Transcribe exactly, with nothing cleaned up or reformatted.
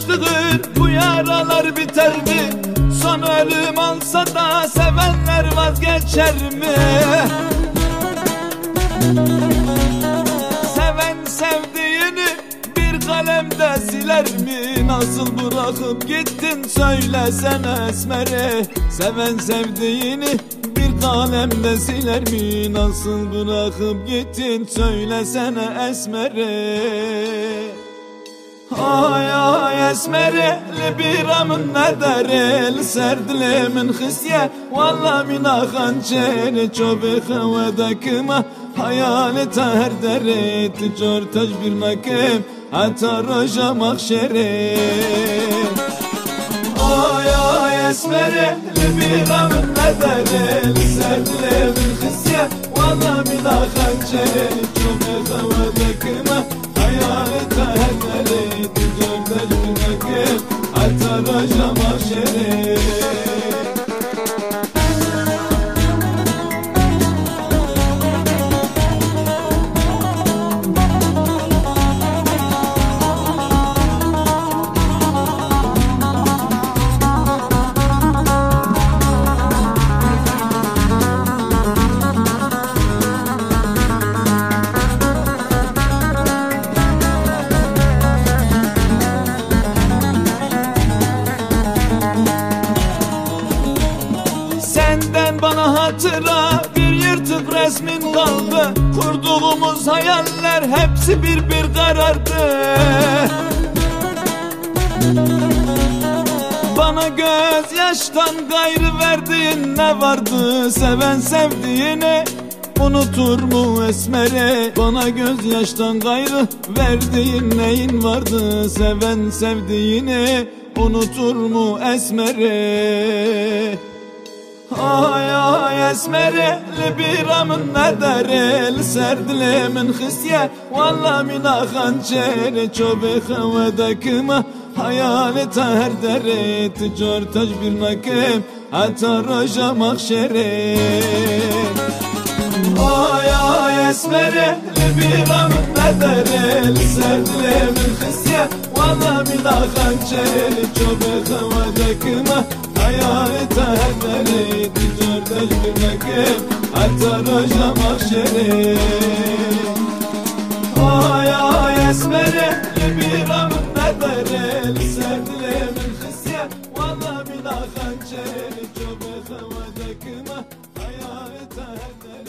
açtığın bu yaralar biter mi? Son ölüm olsa da sevenler vazgeçer mi? Seven sevdiğini bir kalemde siler mi? Nasıl bırakıp gittin söylesene esmeri. Seven sevdiğini bir kalemde siler mi? Nasıl bırakıp gittin söylesene esmeri. Ay ay esmereli bir amın nederel سردلي من خسية والله من خنجر چوب خوادكما حيالي تهر دريت جور تجبير مكيم حتى رجا مخشري Ay ay esmereli bir amın nederel سردلي من خسية والله من خنجر چوب خوادكما حيالي تهر دريت جور تجبير مكيم حتى رجا مخشري Senden bana hatıra bir yırtık resmin kaldı. Kurduğumuz hayaller hepsi bir bir karardı. Bana gözyaştan gayrı verdiğin ne vardı? Seven sevdiğini unutur mu esmeri? Bana gözyaştan gayrı verdiğin neyin vardı? Seven sevdiğini unutur mu esmeri? Ay ay esmereli bir amın nederel سردلي من خسية والله من خنجر چوب خوادكما حيالي تهر دريت جور تجبير مكيم حتى رجا مخشري Ay ay esmereli bir amın nederel سردلي من خسية والله من خنجر چوب خوادكما حيالي تهر دريت جور تجبير مكيم حتى رجا مخشري Ay ay esmereli bir amın nederel سردلي من خسية والله من خنجر چوب خوادكما حيالي تهر